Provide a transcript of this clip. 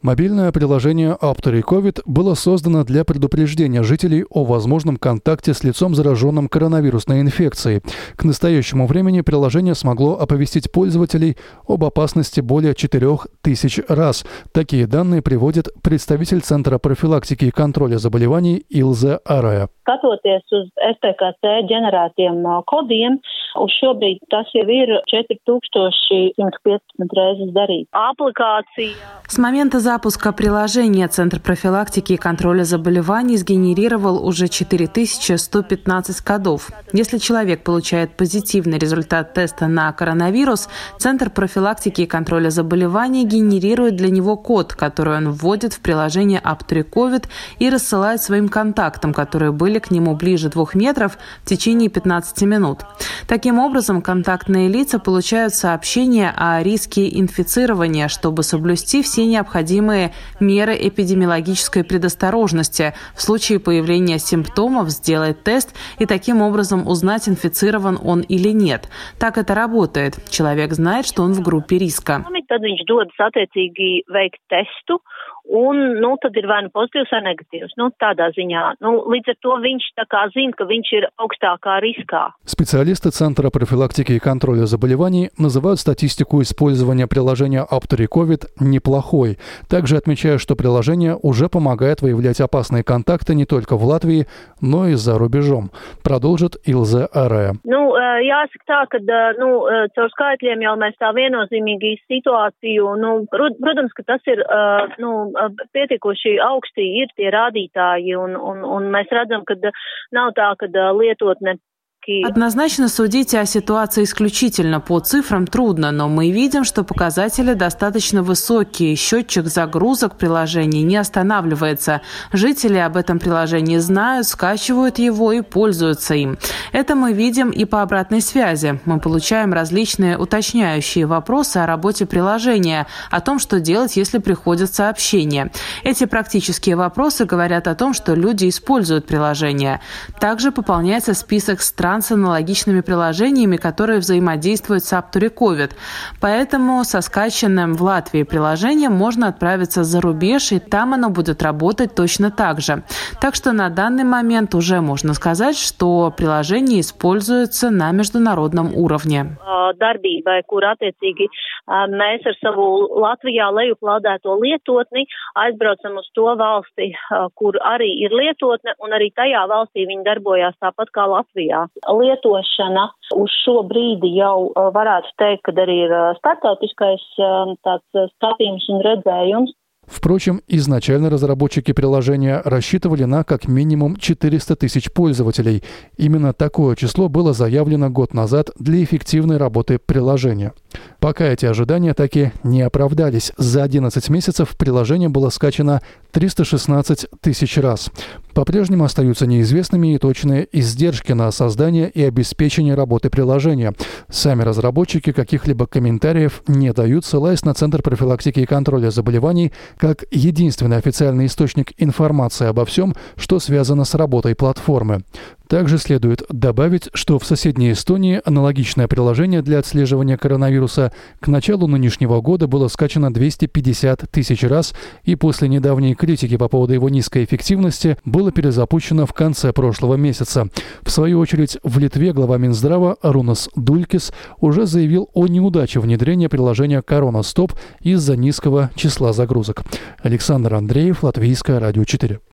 Мобильное приложение Aptary-COVID было создано для предупреждения жителей о возможном контакте с лицом, зараженным коронавирусной инфекцией. К настоящему времени приложение смогло оповестить пользователей об опасности более 4000 раз. Такие данные приводит представитель Центра профилактики и контроля заболеваний Ilze Arāja. Skatoties uz SPKC ģenerētiem kodiem, uz šobrīd tas jau ir 4115 reizes darīts. Аппликация. С момента запуска приложения Центр профилактики и контроля заболеваний сгенерировал уже 4115 кодов. Если человек получает позитивный результат теста на коронавирус, Центр профилактики и контроля заболеваний генерирует для него код, который он вводит в приложение Aptary-COVID и рассылает своим контактам, которые были к нему ближе 2 метров в течение 15 минут. Таким образом, контактные лица получают сообщения о риске инфицирования, чтобы соблюсти все необходимые меры эпидемиологической предосторожности. В случае появления симптомов сделать тест и таким образом узнать, инфицирован он или нет. Так это работает. Человек знает, что он в группе риска. Tad ir vai nu pozitīvs vai negatīvs. Tādā ziņā. Līdz ar to viņš zina, ka viņš ir augstākā riskā. Специалисты Центра профилактики и контроля заболеваний называют статистику использования приложения Aptary-COVID неплохой. Также отмечая, что приложение уже помогает выявлять опасные контакты не только в Латвии, но и за рубежом. Продолжит Ilze Arāja. Jāsaka tā, ka caur skaitļiem jau mēs tā viennozīmīgi situāciju, protams, ka tas ir pietiekoši augsti ir tie rādītāji, un mēs redzam, ka nav tā, ka lietotne. Однозначно судить о ситуации исключительно по цифрам трудно, но мы видим, что показатели достаточно высокие. Счетчик загрузок приложений не останавливается. Жители об этом приложении знают, скачивают его и пользуются им. Это мы видим и по обратной связи. Мы получаем различные уточняющие вопросы о работе приложения, о том, что делать, если приходят сообщения. Эти практические вопросы говорят о том, что люди используют приложение. Также пополняется список стран с аналогичными приложениями, которые взаимодействуют с Aptary-COVID. Поэтому со скачанным в Латвии приложением можно отправиться за рубеж, и там оно будет работать точно так же. Так что на данный момент уже можно сказать, что приложение используется на международном уровне. Darbībai, kur attiecīgi mēs ar savu Latvijā lejuplādēto lietotni aizbraucam uz to valsti, kur arī ir lietotne, un arī tajā valstī viņi darbojās tāpat kā Latvijā. Lietošana uz šo brīdi jau varētu teikt, ka arī ir starptautiskais tāds skatījums un redzējums. Впрочем, изначально разработчики приложения рассчитывали на как минимум 400 тысяч пользователей. Именно такое число было заявлено год назад для эффективной работы приложения. Пока эти ожидания так и не оправдались. За 11 месяцев приложение было скачано 316 тысяч раз. По-прежнему остаются неизвестными и точные издержки на создание и обеспечение работы приложения. Сами разработчики каких-либо комментариев не дают, ссылаясь на Центр профилактики и контроля заболеваний как единственный официальный источник информации обо всем, что связано с работой платформы. Также следует добавить, что в соседней Эстонии аналогичное приложение для отслеживания коронавируса к началу нынешнего года было скачано 250 тысяч раз, и после недавней критики по поводу его низкой эффективности было перезапущено в конце прошлого месяца. В свою очередь, в Литве глава Минздрава Арунас Дулькис уже заявил о неудаче внедрения приложения «Корона Стоп» из-за низкого числа загрузок. Александр Андреев, Латвийское радио 4.